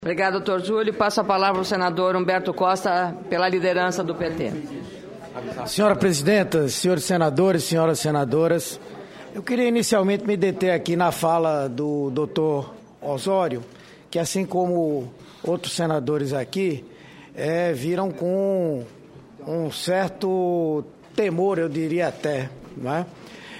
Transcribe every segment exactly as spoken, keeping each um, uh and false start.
Obrigado, doutor Júlio. Passo a palavra ao senador Humberto Costa, pela liderança do P T. Senhora presidenta, senhores senadores, senhoras senadoras, eu queria inicialmente me deter aqui na fala do doutor Osório, que assim como outros senadores aqui, é, viram com um certo temor, eu diria até, não é?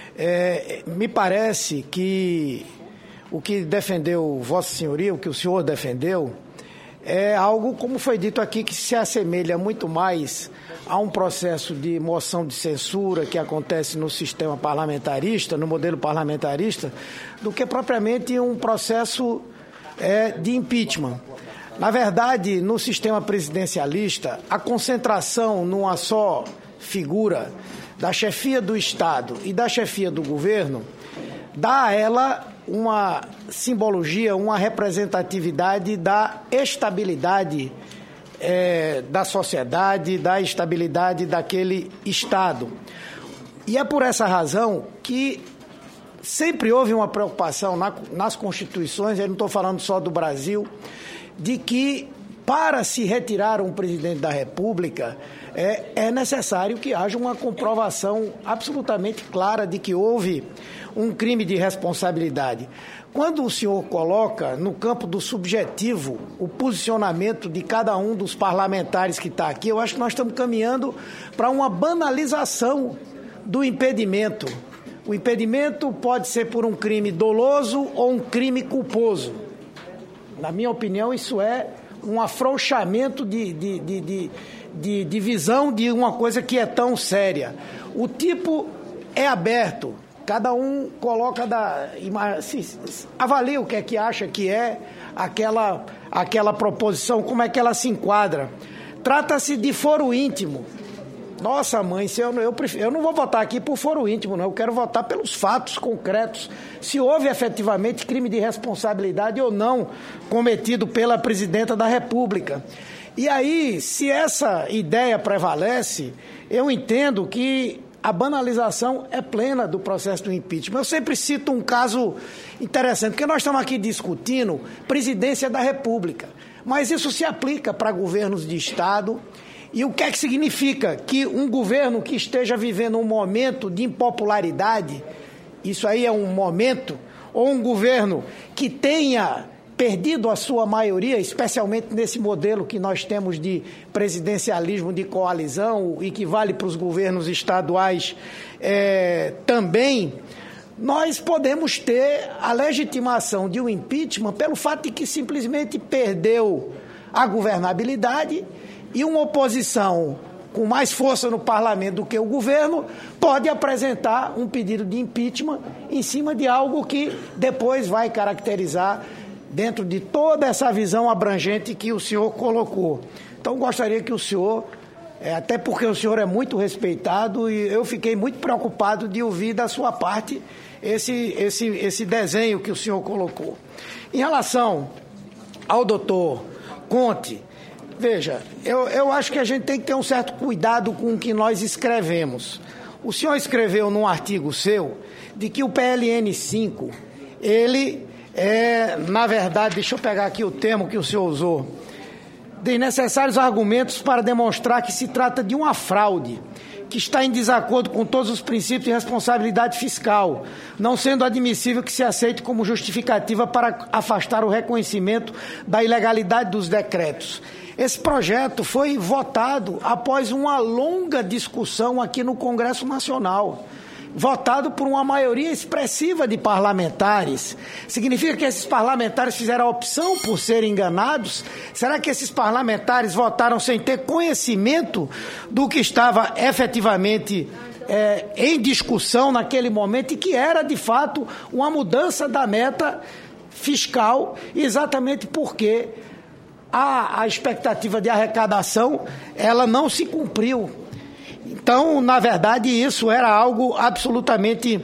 É, me parece que o que defendeu Vossa Senhoria, o que o senhor defendeu, é algo, como foi dito aqui, que se assemelha muito mais a um processo de moção de censura que acontece no sistema parlamentarista, no modelo parlamentarista, do que propriamente um processo é, de impeachment. Na verdade, no sistema presidencialista, a concentração numa só figura da chefia do Estado e da chefia do governo dá a ela uma simbologia, uma representatividade da estabilidade é, da sociedade, da estabilidade daquele Estado. E é por essa razão que sempre houve uma preocupação na, nas constituições, eu não estou falando só do Brasil, de que para se retirar um presidente da República é, é necessário que haja uma comprovação absolutamente clara de que houve um crime de responsabilidade. Quando o senhor coloca no campo do subjetivo o posicionamento de cada um dos parlamentares que está aqui, eu acho que nós estamos caminhando para uma banalização do impedimento. O impedimento pode ser por um crime doloso ou um crime culposo. Na minha opinião, isso é um afrouxamento de, de, de, de, de, de visão de uma coisa que é tão séria. O tipo é aberto. Cada um coloca, da, avalia o que é que acha que é aquela, aquela proposição, como é que ela se enquadra. Trata-se de foro íntimo. Nossa, mãe, se eu, eu, prefiro, eu não vou votar aqui por foro íntimo, não. Eu quero votar pelos fatos concretos. Se houve efetivamente crime de responsabilidade ou não cometido pela presidenta da República. E aí, se essa ideia prevalece, eu entendo que a banalização é plena do processo do impeachment. Eu sempre cito um caso interessante, porque nós estamos aqui discutindo presidência da República, mas isso se aplica para governos de Estado. E o que é que significa? Que um governo que esteja vivendo um momento de impopularidade, isso aí é um momento, ou um governo que tenha perdido a sua maioria, especialmente nesse modelo que nós temos de presidencialismo de coalizão e que vale para os governos estaduais é, também, nós podemos ter a legitimação de um impeachment pelo fato de que simplesmente perdeu a governabilidade e uma oposição com mais força no parlamento do que o governo pode apresentar um pedido de impeachment em cima de algo que depois vai caracterizar dentro de toda essa visão abrangente que o senhor colocou. Então, gostaria que o senhor, é, até porque o senhor é muito respeitado, e eu fiquei muito preocupado de ouvir da sua parte esse, esse, esse desenho que o senhor colocou. Em relação ao doutor Conte, veja, eu, eu acho que a gente tem que ter um certo cuidado com o que nós escrevemos. O senhor escreveu num artigo seu de que o P L N cinco, ele é, na verdade, deixa eu pegar aqui o termo que o senhor usou, de necessários argumentos para demonstrar que se trata de uma fraude, que está em desacordo com todos os princípios de responsabilidade fiscal, não sendo admissível que se aceite como justificativa para afastar o reconhecimento da ilegalidade dos decretos. Esse projeto foi votado após uma longa discussão aqui no Congresso Nacional, votado por uma maioria expressiva de parlamentares. Significa que esses parlamentares fizeram a opção por serem enganados? Será que esses parlamentares votaram sem ter conhecimento do que estava efetivamente é, em discussão naquele momento e que era, de fato, uma mudança da meta fiscal, exatamente porque a, a expectativa de arrecadação ela não se cumpriu? Então, na verdade, isso era algo absolutamente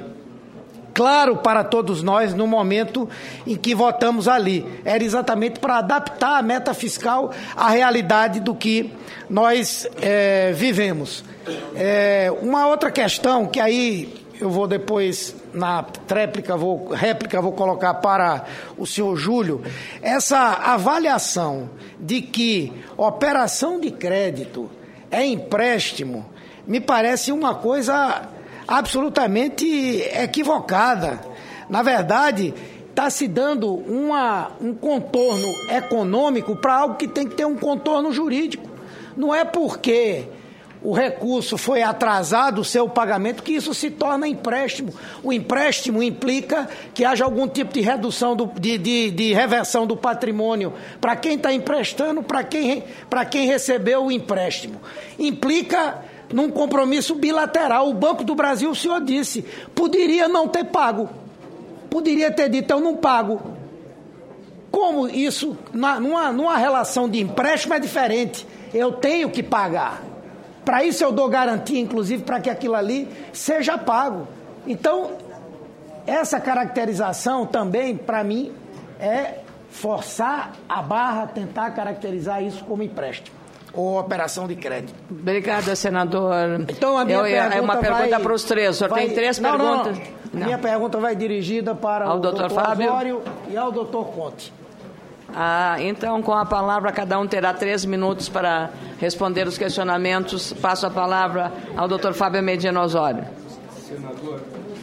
claro para todos nós no momento em que votamos ali. Era exatamente para adaptar a meta fiscal à realidade do que nós é, vivemos. É, uma outra questão que aí eu vou depois, na tréplica, vou, réplica vou colocar para o senhor Júlio, essa avaliação de que operação de crédito é empréstimo, me parece uma coisa absolutamente equivocada. Na verdade, está se dando uma, um contorno econômico para algo que tem que ter um contorno jurídico. Não é porque o recurso foi atrasado, o seu pagamento, que isso se torna empréstimo. O empréstimo implica que haja algum tipo de redução, do, de, de, de reversão do patrimônio para quem está emprestando, para quem, para quem recebeu o empréstimo. Implica num compromisso bilateral. O Banco do Brasil, o senhor disse, poderia não ter pago. Poderia ter dito, eu não pago. Como isso, numa, numa relação de empréstimo é diferente. Eu tenho que pagar. Para isso eu dou garantia, inclusive, para que aquilo ali seja pago. Então, essa caracterização também, para mim, é forçar a barra, tentar caracterizar isso como empréstimo ou operação de crédito. Obrigada, senador. Então, a minha eu, pergunta é uma pergunta vai, para os três. O senhor vai, tem três não, perguntas? Não, não. Minha pergunta vai dirigida para ao o doutor doutor Fábio Osório e ao doutor Conte. Ah, então, com a palavra, cada um terá três minutos para responder os questionamentos. Passo a palavra ao doutor Fábio Medina Osório. Senador,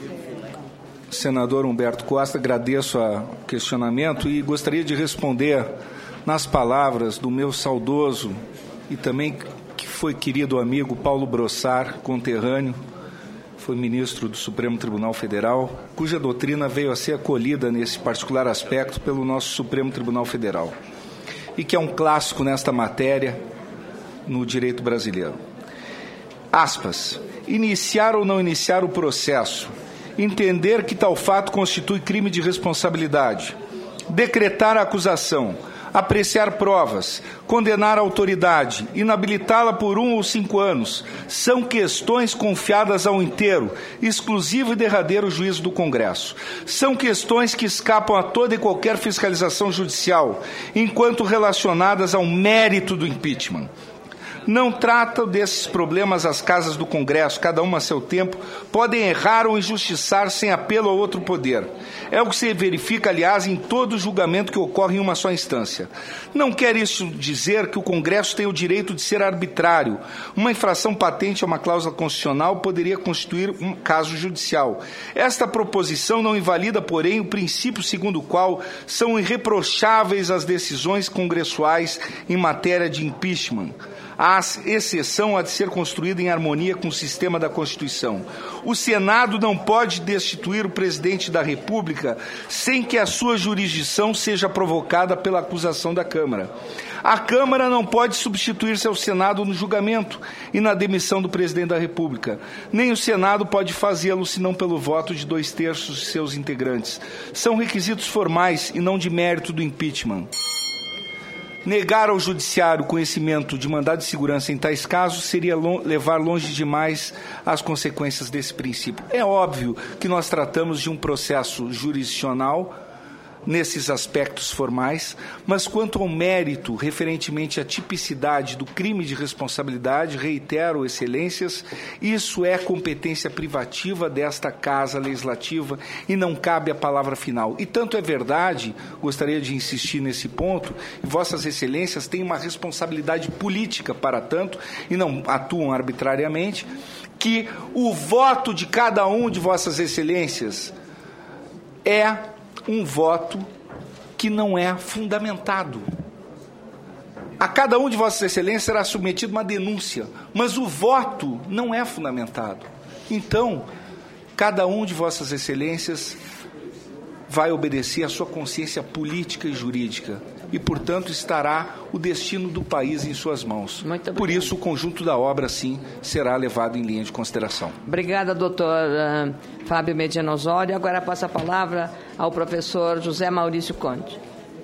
Senador Humberto Costa, agradeço o questionamento e gostaria de responder nas palavras do meu saudoso e também que foi querido amigo Paulo Brossard, conterrâneo, foi ministro do Supremo Tribunal Federal, cuja doutrina veio a ser acolhida nesse particular aspecto pelo nosso Supremo Tribunal Federal, e que é um clássico nesta matéria no direito brasileiro. Aspas. Iniciar ou não iniciar o processo, entender que tal fato constitui crime de responsabilidade, decretar a acusação, apreciar provas, condenar a autoridade, inabilitá-la por um ou cinco anos, são questões confiadas ao inteiro, exclusivo e derradeiro juízo do Congresso. São questões que escapam a toda e qualquer fiscalização judicial, enquanto relacionadas ao mérito do impeachment. Não tratam desses problemas as casas do Congresso, cada uma a seu tempo, podem errar ou injustiçar sem apelo a outro poder. É o que se verifica, aliás, em todo julgamento que ocorre em uma só instância. Não quer isso dizer que o Congresso tem o direito de ser arbitrário. Uma infração patente a uma cláusula constitucional poderia constituir um caso judicial. Esta proposição não invalida, porém, o princípio segundo o qual são irreprocháveis as decisões congressuais em matéria de impeachment. A exceção há de ser construída em harmonia com o sistema da Constituição. O Senado não pode destituir o presidente da República sem que a sua jurisdição seja provocada pela acusação da Câmara. A Câmara não pode substituir-se ao Senado no julgamento e na demissão do presidente da República. Nem o Senado pode fazê-lo senão pelo voto de dois terços de seus integrantes. São requisitos formais e não de mérito do impeachment. Negar ao judiciário o conhecimento de mandado de segurança em tais casos seria lo- levar longe demais as consequências desse princípio. É óbvio que nós tratamos de um processo jurisdicional nesses aspectos formais, mas quanto ao mérito referentemente à tipicidade do crime de responsabilidade, reitero, excelências, isso é competência privativa desta Casa Legislativa e não cabe a palavra final. E tanto é verdade, gostaria de insistir nesse ponto, e vossas excelências têm uma responsabilidade política para tanto e não atuam arbitrariamente, que o voto de cada um de vossas excelências é um voto que não é fundamentado. A cada um de vossas excelências será submetido uma denúncia, mas o voto não é fundamentado. Então, cada um de vossas excelências vai obedecer à sua consciência política e jurídica e, portanto, estará o destino do país em suas mãos. Por isso, o conjunto da obra, sim, será levado em linha de consideração. Obrigada, doutor uh, Fábio Medina Osório. Agora passo a palavra ao professor José Maurício Conte.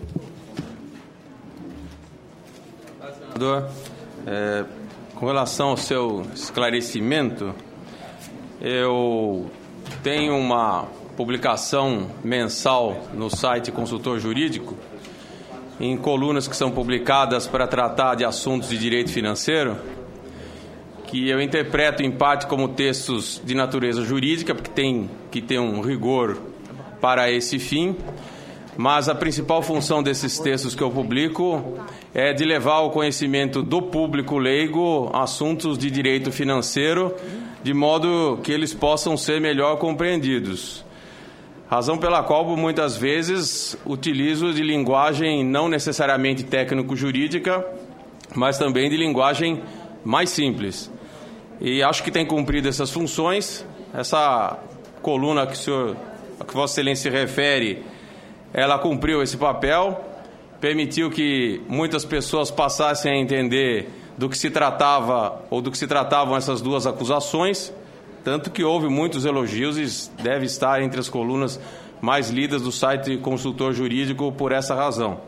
Senador, é, com relação ao seu esclarecimento, eu tenho uma publicação mensal no site Consultor Jurídico, em colunas que são publicadas para tratar de assuntos de direito financeiro, que eu interpreto em parte como textos de natureza jurídica, porque tem que ter um rigor para esse fim, mas a principal função desses textos que eu publico é de levar ao conhecimento do público leigo assuntos de direito financeiro, de modo que eles possam ser melhor compreendidos. Razão pela qual, muitas vezes, utilizo de linguagem não necessariamente técnico-jurídica, mas também de linguagem mais simples. E acho que tem cumprido essas funções. Essa coluna que, o senhor, a que Vossa Excelência se refere, ela cumpriu esse papel, permitiu que muitas pessoas passassem a entender do que se tratava ou do que se tratavam essas duas acusações, tanto que houve muitos elogios e deve estar entre as colunas mais lidas do site Consultor Jurídico por essa razão.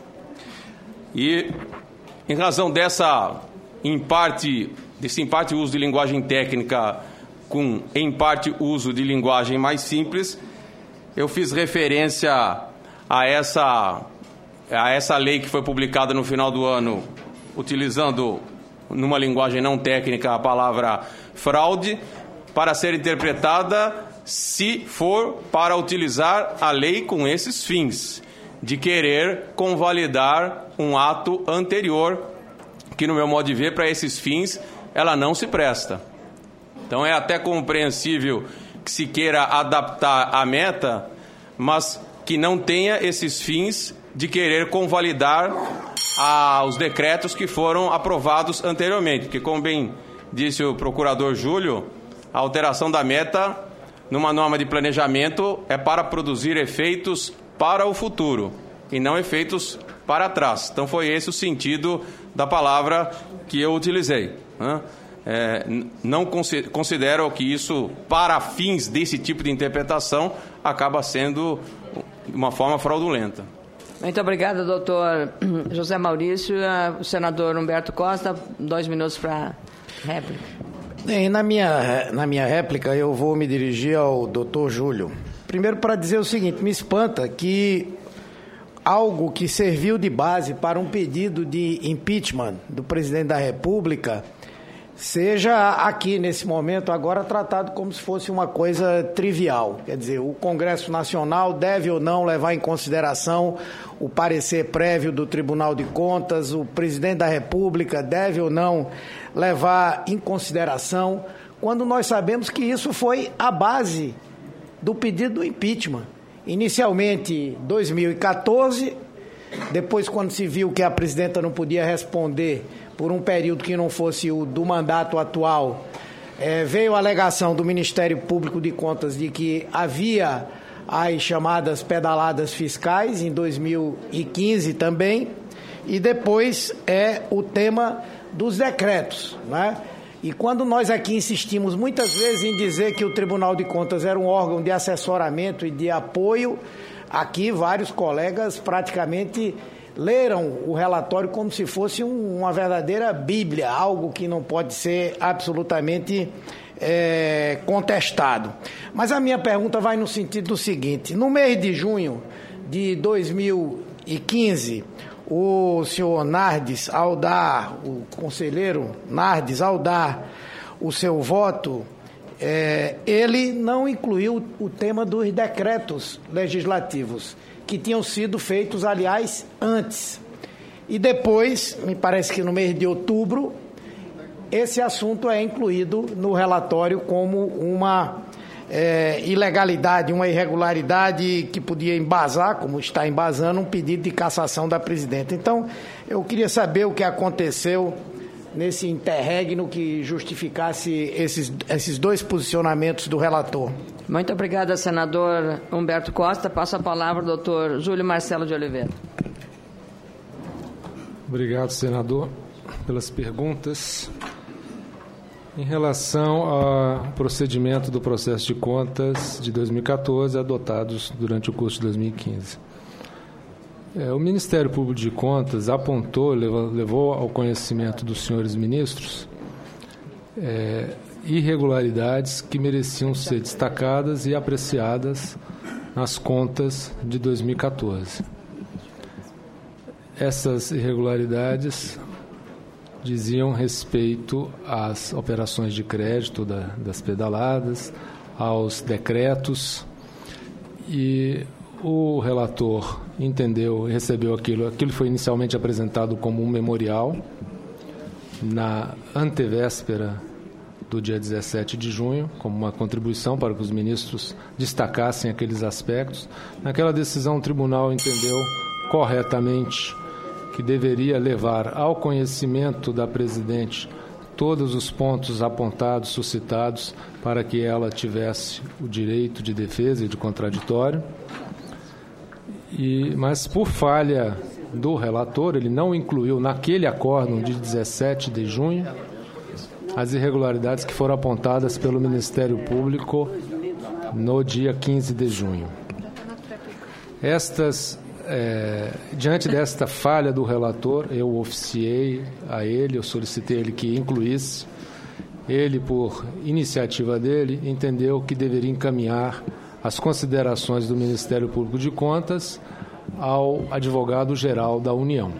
E, em razão dessa, em parte, desse em parte uso de linguagem técnica com, em parte, uso de linguagem mais simples, eu fiz referência a essa, a essa lei que foi publicada no final do ano, utilizando, numa linguagem não técnica, a palavra fraude, para ser interpretada se for para utilizar a lei com esses fins, de querer convalidar um ato anterior, que, no meu modo de ver, para esses fins, ela não se presta. Então, é até compreensível que se queira adaptar a meta, mas que não tenha esses fins de querer convalidar a, os decretos que foram aprovados anteriormente, porque, como bem disse o procurador Júlio, a alteração da meta numa norma de planejamento é para produzir efeitos para o futuro e não efeitos para trás. Então foi esse o sentido da palavra que eu utilizei, né? É, não considero que isso, para fins desse tipo de interpretação, acaba sendo uma forma fraudulenta. Muito obrigada, doutor José Maurício. O senador Humberto Costa, dois minutos para réplica. Bem, na minha, na minha réplica, eu vou me dirigir ao doutor Júlio. Primeiro, para dizer o seguinte: me espanta que algo que serviu de base para um pedido de impeachment do presidente da República seja aqui, nesse momento, agora tratado como se fosse uma coisa trivial. Quer dizer, o Congresso Nacional deve ou não levar em consideração o parecer prévio do Tribunal de Contas, o presidente da República deve ou não levar em consideração, quando nós sabemos que isso foi a base do pedido do impeachment. Inicialmente, dois mil e quatorze, depois, quando se viu que a presidenta não podia responder por um período que não fosse o do mandato atual, é, veio a alegação do Ministério Público de Contas de que havia as chamadas pedaladas fiscais, em dois mil e quinze também, e depois é o tema dos decretos, né? E quando nós aqui insistimos muitas vezes em dizer que o Tribunal de Contas era um órgão de assessoramento e de apoio, aqui vários colegas praticamente leram o relatório como se fosse um, uma verdadeira bíblia, algo que não pode ser absolutamente é, contestado. Mas a minha pergunta vai no sentido do seguinte: no mês de junho de dois mil e quinze, o senhor Nardes, ao dar, o conselheiro Nardes, ao dar o seu voto, é, ele não incluiu o tema dos decretos legislativos, que tinham sido feitos, aliás, antes. E depois, me parece que no mês de outubro, esse assunto é incluído no relatório como uma é, ilegalidade, uma irregularidade que podia embasar, como está embasando, um pedido de cassação da presidenta. Então, eu queria saber o que aconteceu nesse interregno que justificasse esses, esses dois posicionamentos do relator. Muito obrigada, senador Humberto Costa. Passo a palavra ao doutor Júlio Marcelo de Oliveira. Obrigado, senador, pelas perguntas. Em relação ao procedimento do processo de contas de dois mil e quatorze, adotados durante o curso de dois mil e quinze. É, o Ministério Público de Contas apontou, levou, levou ao conhecimento dos senhores ministros é, irregularidades que mereciam ser destacadas e apreciadas nas contas de dois mil e quatorze. Essas irregularidades diziam respeito às operações de crédito da, das pedaladas, aos decretos, e o relator entendeu, recebeu aquilo, aquilo foi inicialmente apresentado como um memorial na antevéspera do dia dezessete de junho, como uma contribuição para que os ministros destacassem aqueles aspectos. Naquela decisão, o tribunal entendeu corretamente que deveria levar ao conhecimento da presidente todos os pontos apontados, suscitados, para que ela tivesse o direito de defesa e de contraditório. E, mas, por falha do relator, ele não incluiu naquele acórdão de dezessete de junho as irregularidades que foram apontadas pelo Ministério Público no dia quinze de junho. Estas, é, diante desta falha do relator, eu oficiei a ele, eu solicitei a ele que incluísse. Ele, por iniciativa dele, entendeu que deveria encaminhar as considerações do Ministério Público de Contas ao advogado-geral da União.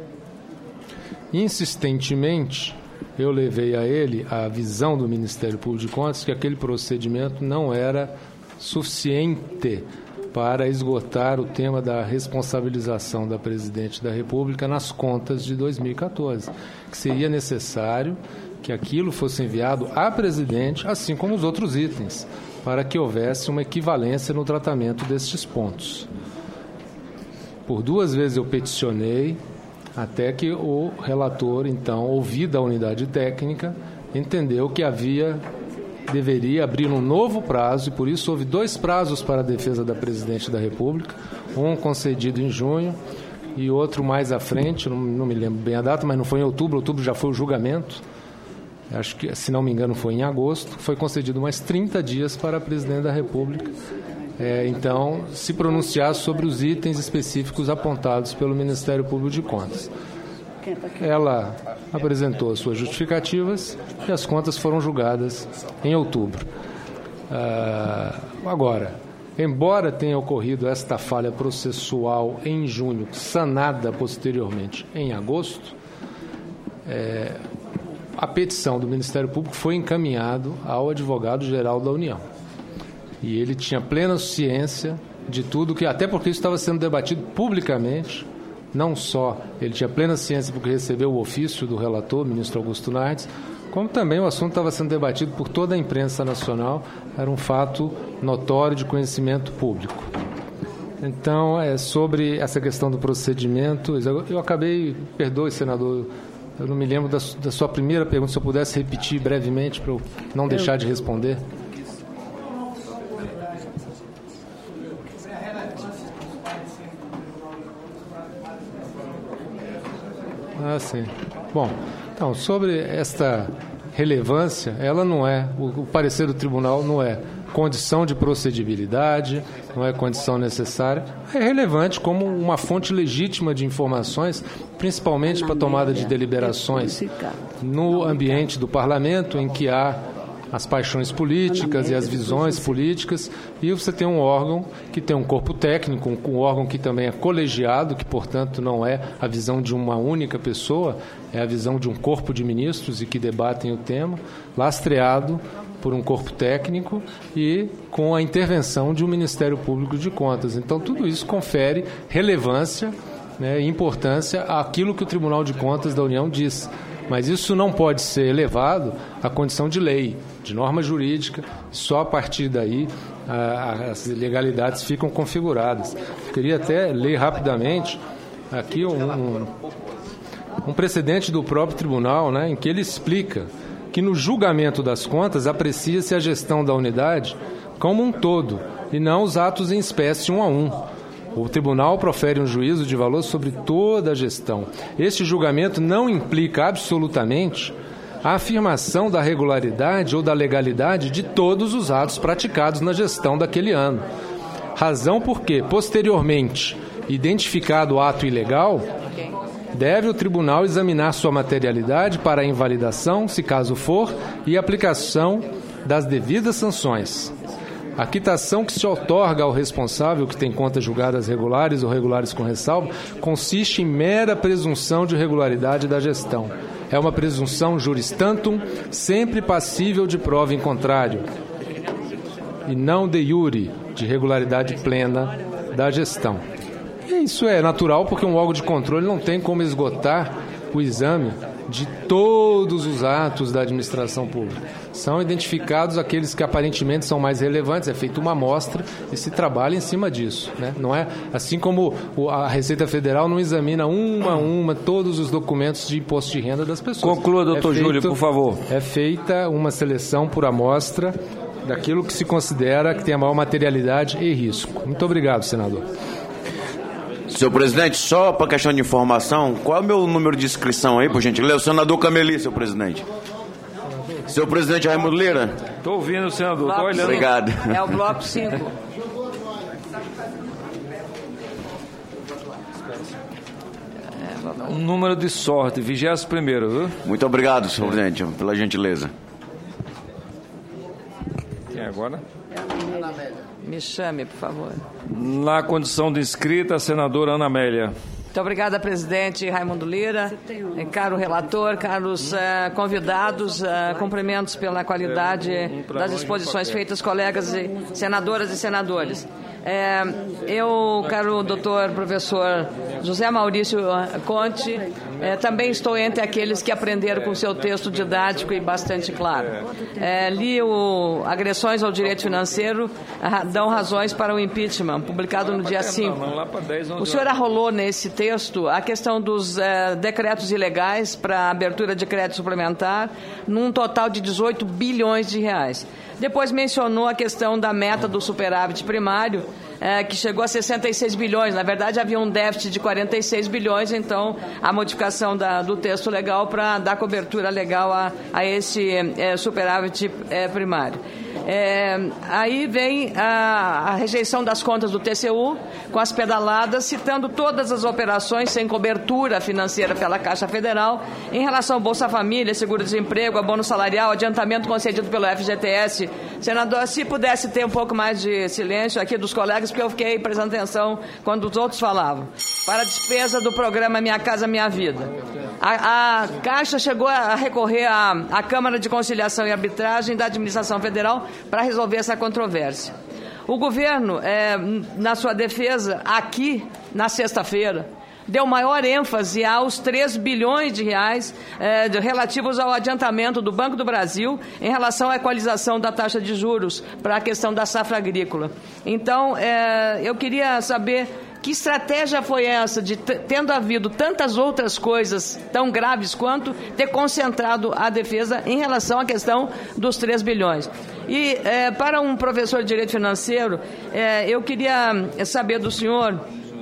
Insistentemente, eu levei a ele a visão do Ministério Público de Contas que aquele procedimento não era suficiente para esgotar o tema da responsabilização da Presidente da República nas contas de dois mil e quatorze, que seria necessário que aquilo fosse enviado à Presidente, assim como os outros itens, para que houvesse uma equivalência no tratamento destes pontos. Por duas vezes eu peticionei, até que o relator, então, ouvida a unidade técnica, entendeu que havia, deveria abrir um novo prazo, e por isso houve dois prazos para a defesa da Presidente da República, um concedido em junho e outro mais à frente, não, não me lembro bem a data, mas não foi em outubro, outubro já foi o julgamento, acho que, se não me engano, foi em agosto, foi concedido mais trinta dias para a Presidente da República, É, então, se pronunciar sobre os itens específicos apontados pelo Ministério Público de Contas. Ela apresentou as suas justificativas e as contas foram julgadas em outubro. Ah, agora, embora tenha ocorrido esta falha processual em junho, sanada posteriormente em agosto, é, a petição do Ministério Público foi encaminhada ao advogado-geral da União. E ele tinha plena ciência de tudo, que até porque isso estava sendo debatido publicamente, não só ele tinha plena ciência porque recebeu o ofício do relator, ministro Augusto Nardes, como também o assunto estava sendo debatido por toda a imprensa nacional, era um fato notório de conhecimento público. Então, é sobre essa questão do procedimento, eu acabei, perdoe, senador, eu não me lembro da, da sua primeira pergunta, se eu pudesse repetir brevemente para eu não deixar de responder. Ah, sim. Bom, então, sobre esta relevância, ela não é, o, o parecer do tribunal não é condição de procedibilidade, não é condição necessária, é relevante como uma fonte legítima de informações, principalmente para a tomada de deliberações no ambiente do parlamento, em que há as paixões políticas e as visões políticas, e você tem um órgão que tem um corpo técnico, um órgão que também é colegiado, que, portanto, não é a visão de uma única pessoa, é a visão de um corpo de ministros e que debatem o tema, lastreado por um corpo técnico e com a intervenção de um Ministério Público de Contas. Então, tudo isso confere relevância, né, e importância àquilo que o Tribunal de Contas da União diz. Mas isso não pode ser elevado à condição de lei, de norma jurídica, só a partir daí a, as legalidades ficam configuradas. Eu queria até ler rapidamente aqui um, um, um precedente do próprio tribunal, né, em que ele explica que no julgamento das contas aprecia-se a gestão da unidade como um todo e não os atos em espécie um a um. O tribunal profere um juízo de valor sobre toda a gestão. Este julgamento não implica absolutamente a afirmação da regularidade ou da legalidade de todos os atos praticados na gestão daquele ano. Razão porque, posteriormente, identificado o ato ilegal, deve o tribunal examinar sua materialidade para a invalidação, se caso for, e aplicação das devidas sanções. A quitação que se outorga ao responsável que tem contas julgadas regulares ou regulares com ressalva consiste em mera presunção de regularidade da gestão. é uma presunção juris tantum, sempre passível de prova em contrário, e não de iure, de regularidade plena da gestão. E isso é natural porque um órgão de controle não tem como esgotar o exame de todos os atos da administração pública. São identificados aqueles que aparentemente são mais relevantes, é feita uma amostra e se trabalha em cima disso, né? Não é assim como a Receita Federal não examina uma a uma todos os documentos de imposto de renda das pessoas. Conclua, doutor é feito, Júlio, por favor. É feita uma seleção por amostra daquilo que se considera que tem a maior materialidade e risco. Muito obrigado, senador. Senhor presidente, só para questão de informação, qual é o meu número de inscrição aí, por gentileza? O senador Cameli, senhor presidente. Senhor presidente Raimundo Lira. Estou ouvindo, senador. Estou olhando. Obrigado. É o bloco cinco. Um número de sorte, vigésimo primeiro, viu? Muito obrigado, senhor presidente, pela gentileza. Quem é agora? Me chame, por favor. Na condição de inscrita, a senadora Ana Amélia. Muito obrigada, presidente Raimundo Lira, caro relator, caros uh, convidados, uh, cumprimentos pela qualidade das exposições feitas, colegas e senadoras e senadores. É, eu, caro doutor professor José Maurício Conte, é, também estou entre aqueles que aprenderam com seu texto didático e bastante claro. É, li o Agressões ao Direito Financeiro, dão razões para o impeachment, publicado no dia cinco. O senhor arrolou nesse texto a questão dos é, decretos ilegais para abertura de crédito suplementar, num total de dezoito bilhões de reais. Depois mencionou a questão da meta do superávit primário, é, que chegou a sessenta e seis bilhões. Na verdade, havia um déficit de quarenta e seis bilhões, então a modificação da, do texto legal para dar cobertura legal a, a esse é, superávit é, primário. É, aí vem a, a rejeição das contas do T C U, com as pedaladas, citando todas as operações sem cobertura financeira pela Caixa Federal, em relação ao Bolsa Família, seguro-desemprego, abono salarial, adiantamento concedido pelo F G T S. Senador, se pudesse ter um pouco mais de silêncio aqui dos colegas, porque eu fiquei prestando atenção quando os outros falavam. Para a despesa do programa Minha Casa Minha Vida. A, a Caixa chegou a recorrer à, à Câmara de Conciliação e Arbitragem da Administração Federal para resolver essa controvérsia. O governo, é, na sua defesa, aqui, na sexta-feira, deu maior ênfase aos três bilhões de reais é, relativos ao adiantamento do Banco do Brasil em relação à equalização da taxa de juros para a questão da safra agrícola. Então, é, eu queria saber que estratégia foi essa de, tendo havido tantas outras coisas tão graves quanto, ter concentrado a defesa em relação à questão dos três bilhões. E é, para um professor de Direito Financeiro, é, eu queria saber do senhor...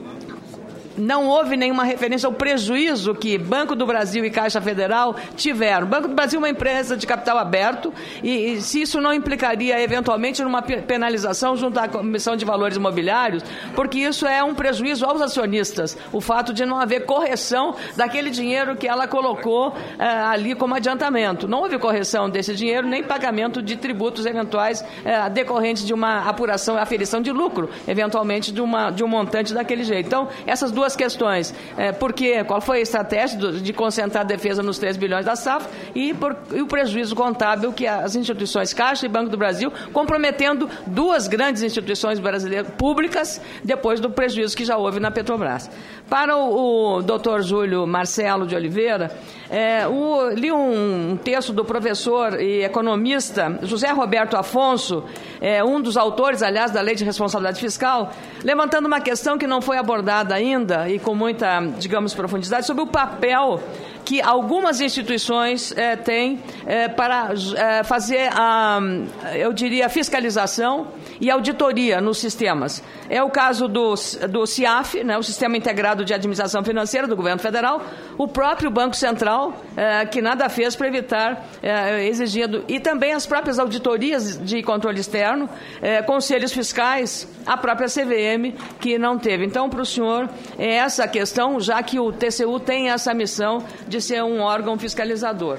Não houve nenhuma referência ao prejuízo que Banco do Brasil e Caixa Federal tiveram. Banco do Brasil é uma empresa de capital aberto e, e se isso não implicaria eventualmente numa penalização junto à Comissão de Valores Imobiliários, porque isso é um prejuízo aos acionistas, o fato de não haver correção daquele dinheiro que ela colocou eh, ali como adiantamento. Não houve correção desse dinheiro, nem pagamento de tributos eventuais eh, decorrentes de uma apuração, aferição de lucro, eventualmente de, uma, de um montante daquele jeito. Então, essas duas questões. É, porque, qual foi a estratégia de, de concentrar a defesa nos três bilhões da safra e, por, e o prejuízo contábil que as instituições Caixa e Banco do Brasil, comprometendo duas grandes instituições brasileiras públicas depois do prejuízo que já houve na Petrobras. Para o, o doutor Júlio Marcelo de Oliveira, é, o, li um, um texto do professor e economista José Roberto Afonso, é, um dos autores, aliás, da Lei de Responsabilidade Fiscal, levantando uma questão que não foi abordada ainda e com muita, digamos, profundidade, sobre o papel que algumas instituições eh, têm eh, para eh, fazer, a, eu diria, fiscalização e auditoria nos sistemas. É o caso do, do CIAF, né, o Sistema Integrado de Administração Financeira do Governo Federal, o próprio Banco Central, eh, que nada fez para evitar, eh, exigindo, e também as próprias auditorias de controle externo, eh, conselhos fiscais, a própria C V M, que não teve. Então, para o senhor, é essa a questão, já que o T C U tem essa missão de ser um órgão fiscalizador.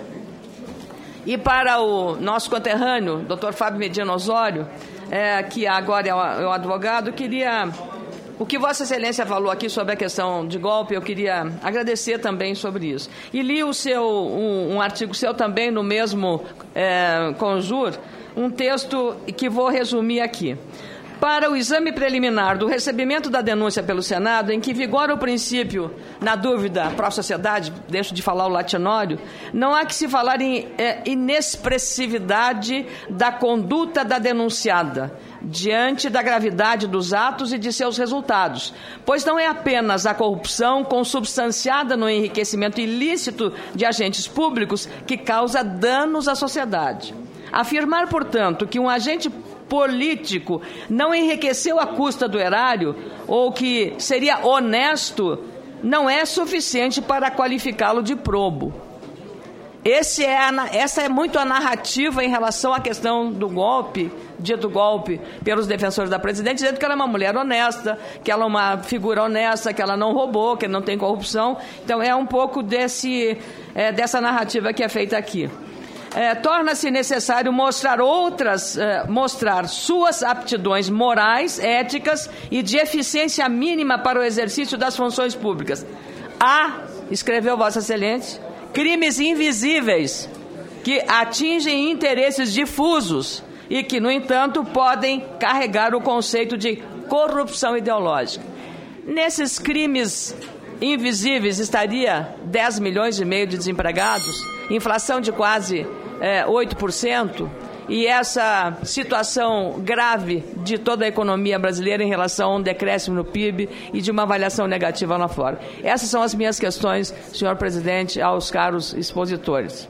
E para o nosso conterrâneo, doutor Fábio Medina Osório, é, que agora é o, é o advogado, queria o que Vossa Excelência falou aqui sobre a questão de golpe, eu queria agradecer também sobre isso. E li o seu, um, um artigo seu também no mesmo é, Conjur, um texto que vou resumir aqui. Para o exame preliminar do recebimento da denúncia pelo Senado, em que vigora o princípio, na dúvida, para a sociedade, deixo de falar o latinório, não há que se falar em é, inexpressividade da conduta da denunciada, diante da gravidade dos atos e de seus resultados, pois não é apenas a corrupção consubstanciada no enriquecimento ilícito de agentes públicos que causa danos à sociedade. Afirmar, portanto, que um agente político não enriqueceu à custa do erário ou que seria honesto não é suficiente para qualificá-lo de probo. Esse é a, essa é muito a narrativa em relação à questão do golpe, dito golpe pelos defensores da presidente, dizendo que ela é uma mulher honesta, que ela é uma figura honesta, que ela não roubou, que não tem corrupção. Então é um pouco desse, é, dessa narrativa que é feita aqui. É, torna-se necessário mostrar outras, é, mostrar suas aptidões morais, éticas e de eficiência mínima para o exercício das funções públicas. Há, escreveu Vossa Excelência, crimes invisíveis que atingem interesses difusos e que, no entanto, podem carregar o conceito de corrupção ideológica. Nesses crimes invisíveis estaria dez milhões e meio de desempregados, inflação de quase é, oito por cento, e essa situação grave de toda a economia brasileira em relação a um decréscimo no P I B e de uma avaliação negativa lá fora. Essas são as minhas questões, senhor presidente, aos caros expositores.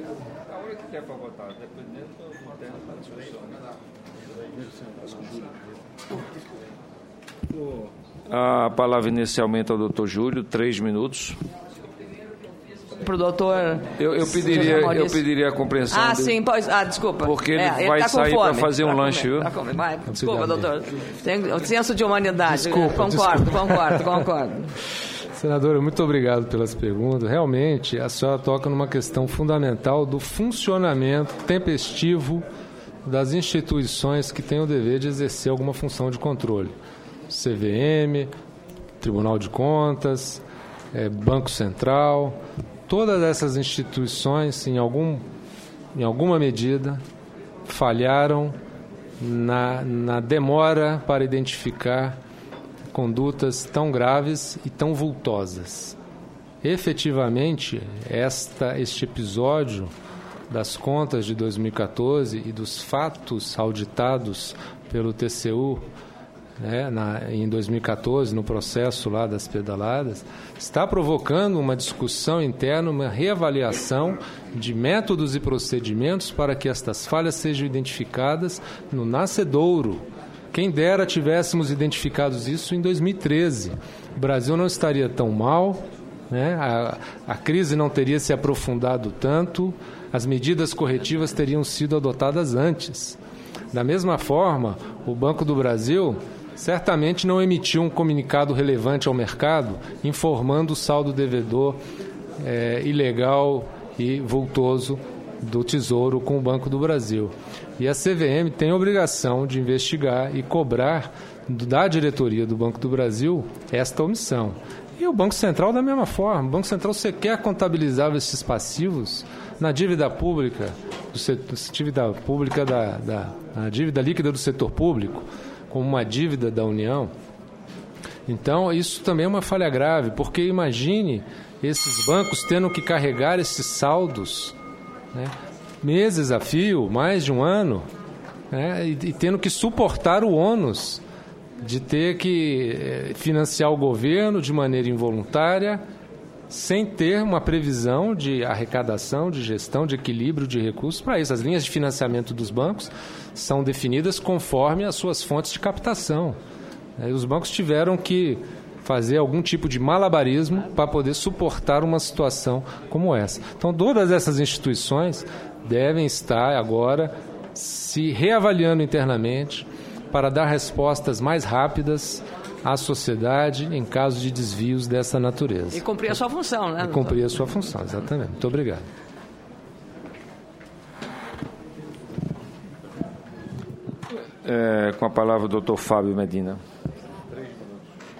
A palavra inicialmente ao doutor Júlio, três minutos. Para o doutor... Eu, eu, pediria, eu pediria a compreensão... Ah, dele, sim, pois... Ah, desculpa. Porque ele é, vai ele tá sair para fazer um pra lanche, viu? Comer, vai, desculpa, doutor. Tem senso de humanidade. Desculpa, concordo, desculpa. concordo, concordo. Senadora, muito obrigado pelas perguntas. Realmente, a senhora toca numa questão fundamental do funcionamento tempestivo das instituições que têm o dever de exercer alguma função de controle. C V M, Tribunal de Contas, é, Banco Central, todas essas instituições, em, algum, em alguma medida, falharam na, na demora para identificar condutas tão graves e tão vultosas. Efetivamente, esta, este episódio das contas de dois mil e quatorze e dos fatos auditados pelo T C U, né, na, em dois mil e quatorze, no processo lá das pedaladas, está provocando uma discussão interna, uma reavaliação de métodos e procedimentos para que estas falhas sejam identificadas no nascedouro. Quem dera tivéssemos identificado isso em dois mil e treze. O Brasil não estaria tão mal, né? a, a crise não teria se aprofundado tanto, as medidas corretivas teriam sido adotadas antes. Da mesma forma, o Banco do Brasil certamente não emitiu um comunicado relevante ao mercado informando o saldo devedor é, ilegal e vultoso do Tesouro com o Banco do Brasil. E a C V M tem a obrigação de investigar e cobrar da diretoria do Banco do Brasil esta omissão. E o Banco Central da mesma forma. O Banco Central sequer contabilizava esses passivos na dívida pública, do setor, dívida pública da, da a dívida líquida do setor público, como uma dívida da União. Então, isso também é uma falha grave, porque imagine esses bancos tendo que carregar esses saldos, né, meses a fio, mais de um ano, né, e, e tendo que suportar o ônus de ter que eh, financiar o governo de maneira involuntária, sem ter uma previsão de arrecadação, de gestão, de equilíbrio de recursos para isso. As linhas de financiamento dos bancos são definidas conforme as suas fontes de captação. Os bancos tiveram que fazer algum tipo de malabarismo para poder suportar uma situação como essa. Então, todas essas instituições devem estar agora se reavaliando internamente para dar respostas mais rápidas à sociedade em caso de desvios dessa natureza. E cumprir a sua função, né? E cumprir a sua função, exatamente. Muito obrigado. É, com a palavra o doutor Fábio Medina.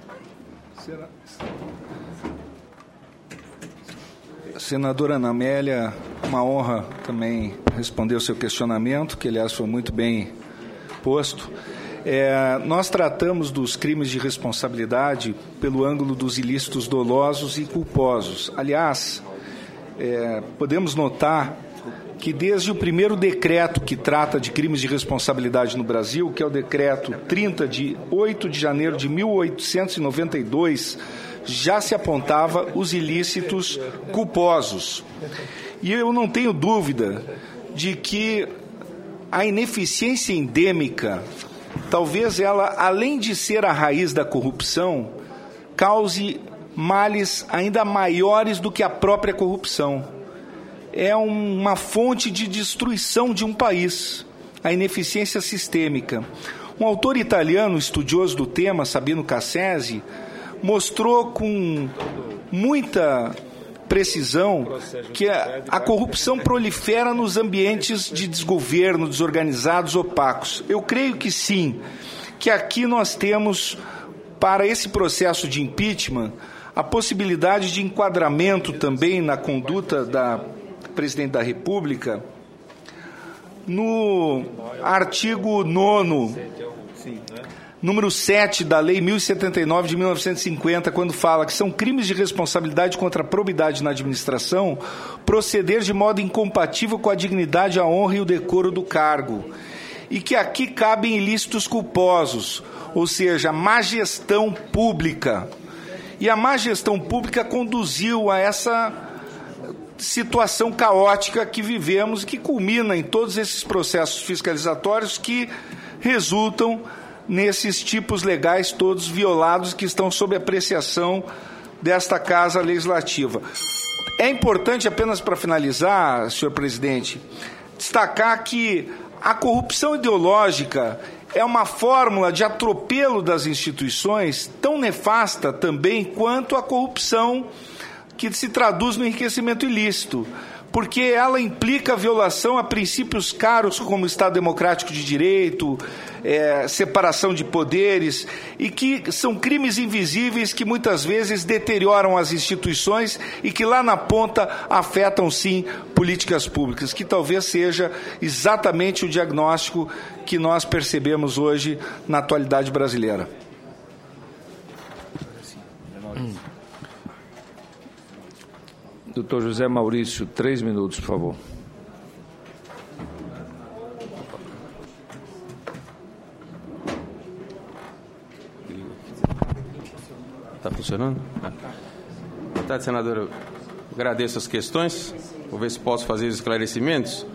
Senadora Ana Amélia, uma honra também responder o seu questionamento, que, aliás, foi muito bem posto. É, nós tratamos dos crimes de responsabilidade pelo ângulo dos ilícitos dolosos e culposos. Aliás, é, podemos notar que desde o primeiro decreto que trata de crimes de responsabilidade no Brasil, que é o decreto trinta de oito de janeiro de mil oitocentos e noventa e dois, já se apontava os ilícitos culposos. E eu não tenho dúvida de que a ineficiência endêmica, talvez ela, além de ser a raiz da corrupção, cause males ainda maiores do que a própria corrupção. É uma fonte de destruição de um país, a ineficiência sistêmica. Um autor italiano, estudioso do tema, Sabino Cassese, mostrou com muita precisão que a, a corrupção prolifera nos ambientes de desgoverno, desorganizados, opacos. Eu creio que sim, que aqui nós temos, para esse processo de impeachment, a possibilidade de enquadramento também na conduta da Presidente da República no artigo nono, número sete da Lei mil e setenta e nove de mil novecentos e cinquenta, quando fala que são crimes de responsabilidade contra a probidade na administração proceder de modo incompatível com a dignidade, a honra e o decoro do cargo. E que aqui cabem ilícitos culposos, ou seja, má gestão pública. E a má gestão pública conduziu a essa situação caótica que vivemos, que culmina em todos esses processos fiscalizatórios que resultam nesses tipos legais todos violados que estão sob apreciação desta Casa Legislativa. É importante, apenas para finalizar, senhor presidente, destacar que a corrupção ideológica é uma fórmula de atropelo das instituições tão nefasta também quanto a corrupção que se traduz no enriquecimento ilícito, porque ela implica a violação a princípios caros como Estado Democrático de Direito, é, separação de poderes, e que são crimes invisíveis que muitas vezes deterioram as instituições e que lá na ponta afetam sim políticas públicas, que talvez seja exatamente o diagnóstico que nós percebemos hoje na atualidade brasileira. Doutor José Maurício, três minutos, por favor. Está funcionando? Boa tarde, senadora. Eu agradeço as questões. Vou ver se posso fazer os esclarecimentos.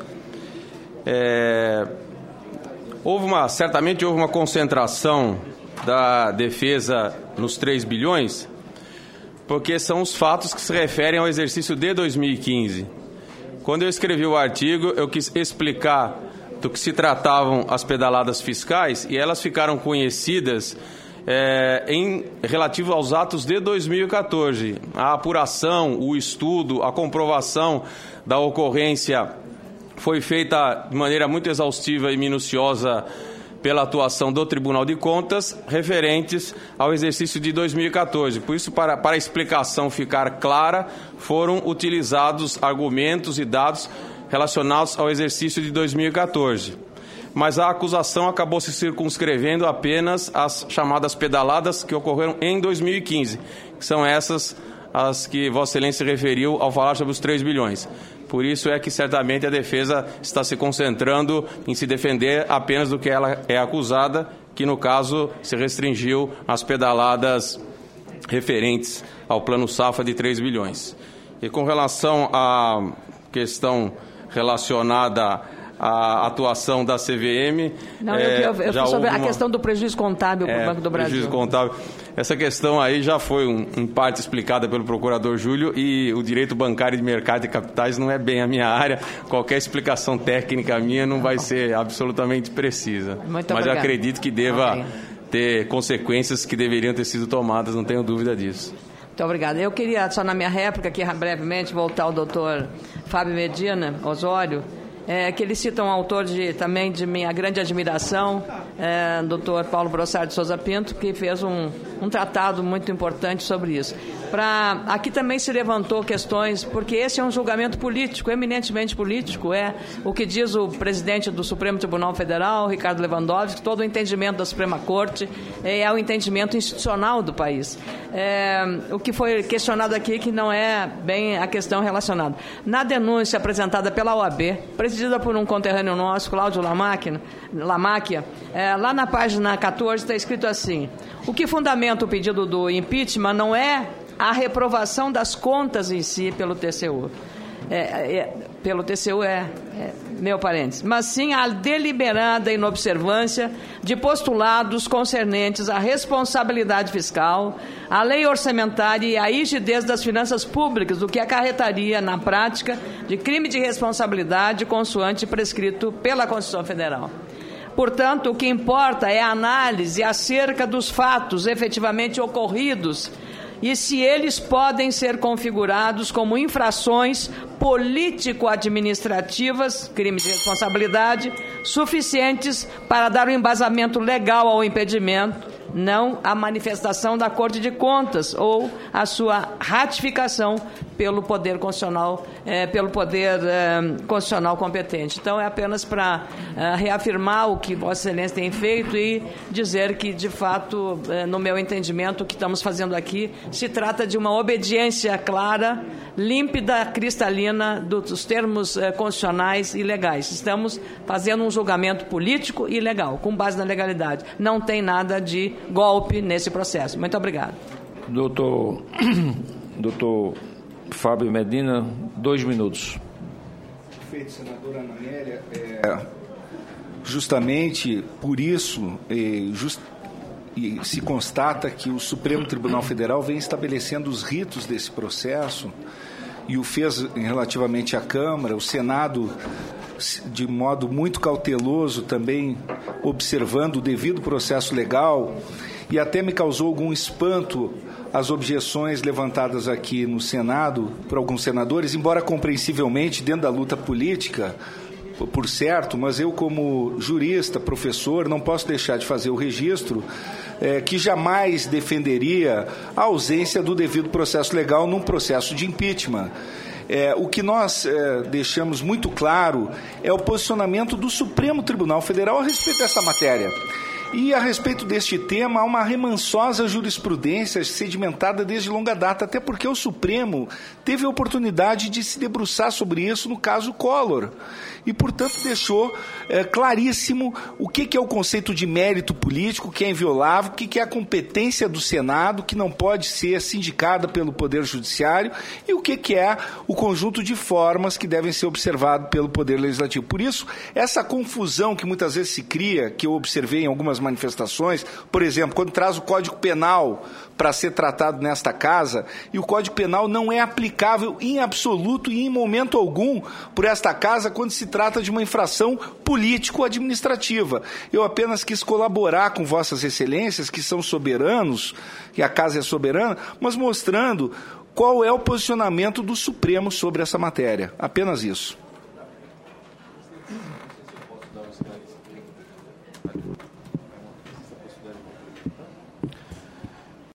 É, houve uma, certamente houve uma concentração da defesa nos três bilhões, porque são os fatos que se referem ao exercício de dois mil e quinze. Quando eu escrevi o artigo, eu quis explicar do que se tratavam as pedaladas fiscais e elas ficaram conhecidas é, em relativo aos atos de dois mil e quatorze. A apuração, o estudo, a comprovação da ocorrência foi feita de maneira muito exaustiva e minuciosa pela atuação do Tribunal de Contas, referentes ao exercício de dois mil e quatorze. Por isso, para, para a explicação ficar clara, foram utilizados argumentos e dados relacionados ao exercício de dois mil e quatorze. Mas a acusação acabou se circunscrevendo apenas às chamadas pedaladas que ocorreram em dois mil e quinze, que são essas as que Vossa Excelência referiu ao falar sobre os três bilhões. Por isso é que certamente a defesa está se concentrando em se defender apenas do que ela é acusada, que no caso se restringiu às pedaladas referentes ao Plano Safra de três bilhões. E com relação à questão relacionada à atuação da C V M... Não, é, eu, eu, eu sobre a uma, questão do prejuízo contábil para o é, Banco do Brasil. Prejuízo contábil. Essa questão aí já foi, um, em parte, explicada pelo procurador Júlio, e o direito bancário de mercado de capitais não é bem a minha área. Qualquer explicação técnica minha não vai ser absolutamente precisa. Muito Mas obrigado. Eu acredito que deva okay. ter consequências que deveriam ter sido tomadas, não tenho dúvida disso. Muito obrigada. Eu queria, só na minha réplica, aqui brevemente, voltar ao doutor Fábio Medina Osório, É, que ele cita um autor de, também de minha grande admiração, é, doutor Paulo Brossard de Souza Pinto, que fez um, um tratado muito importante sobre isso. Pra, aqui também se levantou questões, porque esse é um julgamento político, eminentemente político, é o que diz o presidente do Supremo Tribunal Federal, Ricardo Lewandowski, todo o entendimento da Suprema Corte é o entendimento institucional do país. É, o que foi questionado aqui que não é bem a questão relacionada. Na denúncia apresentada pela O A B, presidida por um conterrâneo nosso, Cláudio Lamáquia, Lamáquia é, lá na página quatorze está escrito assim: o que fundamenta o pedido do impeachment não é a reprovação das contas em si pelo T C U. É, é, pelo T C U é, é meu parênteses, mas sim a deliberada inobservância de postulados concernentes à responsabilidade fiscal, à lei orçamentária e à rigidez das finanças públicas, o que acarretaria, na prática, de crime de responsabilidade consoante prescrito pela Constituição Federal. Portanto, o que importa é a análise acerca dos fatos efetivamente ocorridos e se eles podem ser configurados como infrações político-administrativas, crime de responsabilidade, suficientes para dar um embasamento legal ao impedimento, não a manifestação da Corte de Contas ou a sua ratificação pelo Poder Constitucional, eh, pelo Poder eh, Constitucional competente. Então, é apenas para eh, reafirmar o que Vossa Excelência tem feito e dizer que, de fato, eh, no meu entendimento, o que estamos fazendo aqui se trata de uma obediência clara, límpida, cristalina dos termos eh, constitucionais e legais. Estamos fazendo um julgamento político e legal, com base na legalidade. Não tem nada de golpe nesse processo. Muito obrigado. Doutor, doutor Fábio Medina, dois minutos. Perfeito, senadora Ana Amélia. É, justamente por isso, é, just, e se constata que o Supremo Tribunal Federal vem estabelecendo os ritos desse processo e o fez relativamente à Câmara, o Senado de modo muito cauteloso também observando o devido processo legal, e até me causou algum espanto as objeções levantadas aqui no Senado por alguns senadores, embora compreensivelmente dentro da luta política, por certo, mas eu como jurista, professor, não posso deixar de fazer o registro é, que jamais defenderia a ausência do devido processo legal num processo de impeachment. É, o que nós é, deixamos muito claro é o posicionamento do Supremo Tribunal Federal a respeito dessa matéria. E a respeito deste tema, há uma remansosa jurisprudência sedimentada desde longa data, até porque o Supremo teve a oportunidade de se debruçar sobre isso no caso Collor. E, portanto, deixou é, claríssimo o que, que é o conceito de mérito político, que é inviolável, o que, que é a competência do Senado, que não pode ser sindicada pelo Poder Judiciário, e o que, que é o conjunto de formas que devem ser observadas pelo Poder Legislativo. Por isso, essa confusão que muitas vezes se cria, que eu observei em algumas manifestações, por exemplo, quando traz o Código Penal para ser tratado nesta casa, e o Código Penal não é aplicável em absoluto e em momento algum por esta casa quando se trata de uma infração político-administrativa. Eu apenas quis colaborar com Vossas Excelências, que são soberanos, que a casa é soberana, mas mostrando qual é o posicionamento do Supremo sobre essa matéria. Apenas isso.